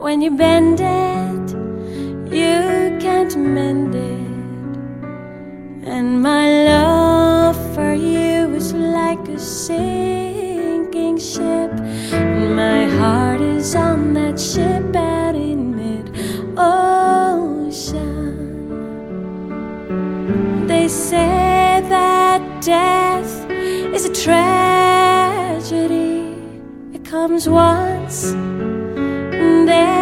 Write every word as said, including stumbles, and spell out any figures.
When you bend it, you can't mend it. And my love for you is like a sinking ship, and my heart is on that ship out in mid-ocean. They say that death is a tragedy. It comes once and then